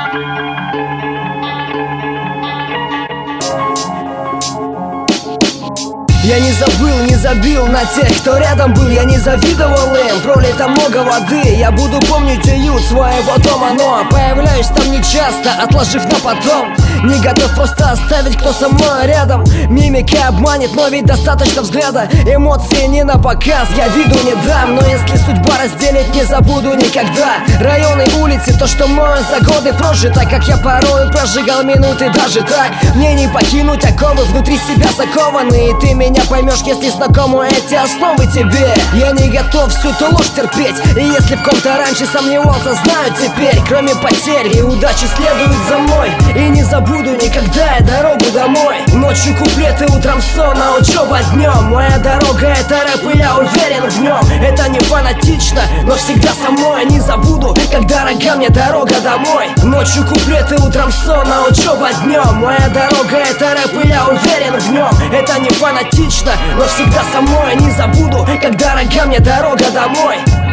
Я не забыл, не забил на тех, кто рядом был. Я не завидовал им, пролито много воды. Я буду помнить уют своего дома, но появляюсь там нечасто, отложив на потом. Не готов просто оставить, кто со мной рядом. Мимика обманет, но ведь достаточно взгляда. Эмоции не на показ, я виду не дам. Но если судьба разделит, не забуду никогда. Районы, улицы, то, что мною за годы прожито. Как я порою прожигал минуты даже так. Мне не покинуть оковы, внутри себя закованы. И ты меня поймешь, если знакомы эти основы тебе. Я не готов всю ту ложь терпеть. И если в ком-то раньше сомневался, знаю теперь. Кроме потерь и удачи следует за мной. И не забуду никогда я дорогу домой. Ночью куплеты, утром сон, а учеба днем. Моя дорога это рэп, и я уверен в нем. Это не фанатично, но всегда со мной. Не забуду, как дорога мне дорога домой. Ночью куплеты, утром сон, а учеба днем. Моя дорога это рэп, и я уверен в нем. Это не фанатично, но всегда со мной. Не забуду, как дорога мне дорога домой.